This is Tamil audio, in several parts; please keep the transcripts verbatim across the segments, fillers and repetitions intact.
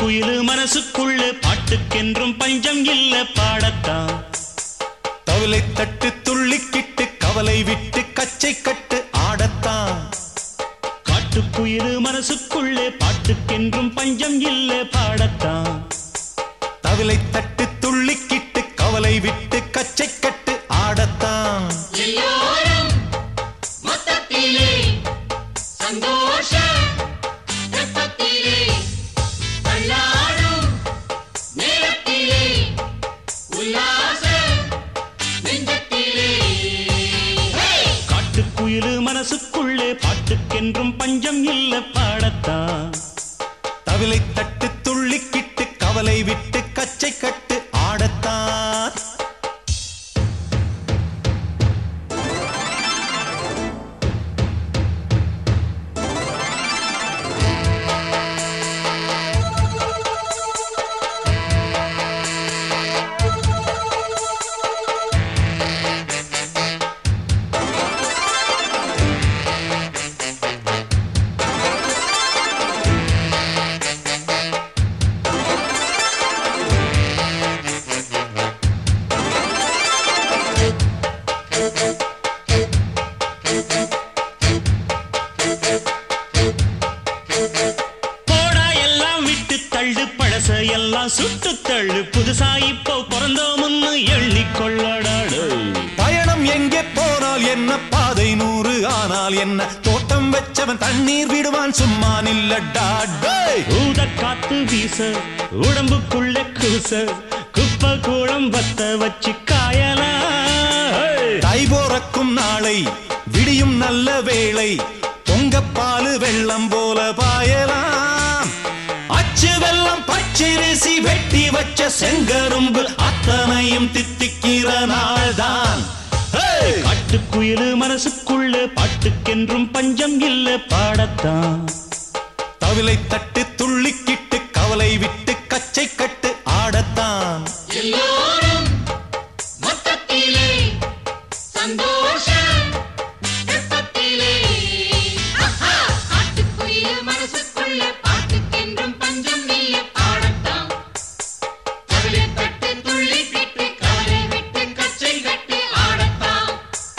காட்டுக்குயிலு மனசுக்குள்ள பாட்டுக்கென்றும் பஞ்சம் இல்ல பாடத்தான். தவிலை தட்டு துள்ளிக்கிட்டு கவலை விட்டு கச்சை கட்டு ஆடத்தான். காட்டுக்குயிலு மனசுக்குள்ளே பாட்டுக்கென்றும் பஞ்சம் இல்ல பாடத்தான். தவிலை தட்டு துள்ளிக்கிட்டு கவலை விட்டு கச்சை கட்டு ஆடத்தான். எல்லோரும் மொத்தத்திலே சந்தோஷ வெப்பத்திலே தள்ளாடும் நேரத்திலே உல்லாச நெஞ்சத்திலே. காட்டுக்குயிலு மனசுக்குள்ளே பாட்டுக்கென்றும் பஞ்சம் இல்ல பாடத்தான். தவிலை தட்டு துள்ளிக்கிட்டு கவலை விட்டு கச்சை கட்டு ஆடத்தான். எல்லாம் சுட்டு தள்ளு புதுசா இப்போ பிறந்தோம்னு எண்ணிக்கொள்ளடாடு. பயணம் எங்கே போனால் என்ன பாதை நூறு ஆனால் என்ன தோட்டம் வச்சவன் தண்ணீர் விடுவான் சும்மா நில்லடா. ஊத காத்து வீச உடம்புக்குள்ள கூச குப்பை கூடம் வத்த வச்சு காயலாம். தை போறக்கும் நாளை விடியும் நல்ல வேளை பொங்கப்பாலு வெள்ளம் போல பாயலாம். அச்சு வெள்ளம் பச்சரிசி வெட்டி வச்ச செங்கரும்பு அத்தனையும் தித்திக்கிற நாள்தான். காட்டுக்குயிலு மனசுக்குள்ள பாட்டுக்கென்றும் பஞ்சம் இல்ல பாடத்தான். தவிலை தட்டு துள்ளிக்கிட்டு கவலை விட்டு கச்சை கட்டு ஆடத்தான். எல்லோரும் மொத்தத்திலே சந்தோஷ வெப்பத்திலே. காட்டுக்குயிலு மனசுக்குள்ள பாட்டுக்கென்றும் பஞ்சம் இல்ல பாடத்தான். தவிலை தட்டு துள்ளிக்கிட்டு கவலை விட்டு கச்சை கட்டு ஆடத்தான்.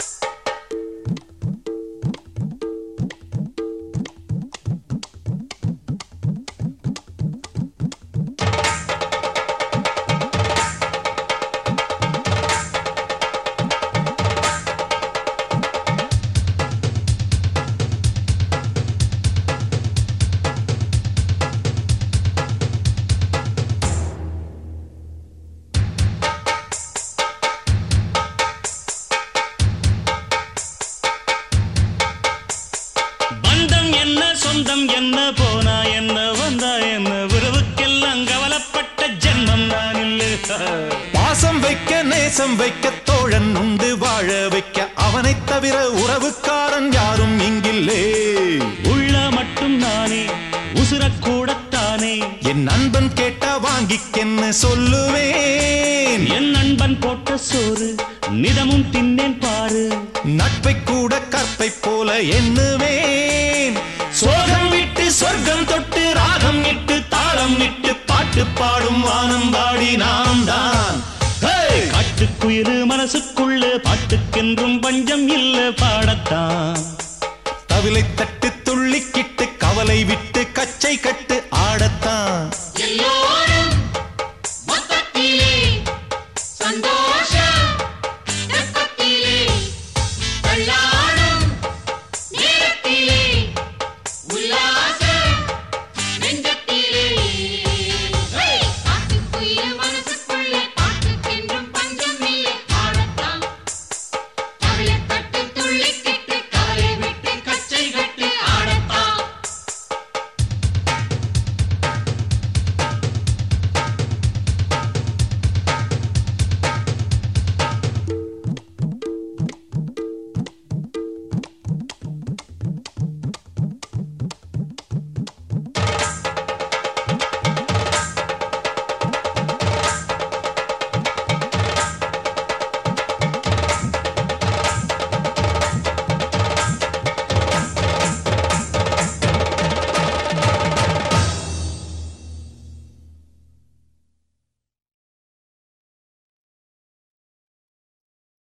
சொந்தம் என்ன போனா என்ன வந்தா என்ன உறவுக்கெல்லாம் கவலைப்பட்ட ஜென்மம் நான் இல்ல. பாசம் வைக்க நேசம் வைக்க தோழன் உண்டு வாழ வைக்க அவனை தவிர உறவுக்காரன் யாரும் இங்கில்லே. உள்ள மட்டும் நானே உசுரக்கூடத்தானே என் நண்பன் கேட்டா வாங்கிக்கென்னு சொல்லுவேன். என் நண்பன் போட்ட சோறு நிதமும் தின்னேன் பாரு. நட்பை கூட கற்பை போல எண்ணுவேன். சோகம் விட்டு சொர்க்கம் தொட்டு ராகம் இட்டு தாளம் இட்டு பாட்டு பாடும் வானம் பாடி நாம் தான். காட்டுக்குயிலு மனசுக்குள்ள பாட்டுக்கென்றும் பஞ்சம் இல்ல பாடத்தான். தவிலை தட்டு துள்ளிக்கிட்டு கவலை விட்டு கச்சை கட்டு ஆடத்தான். எல்லோரும்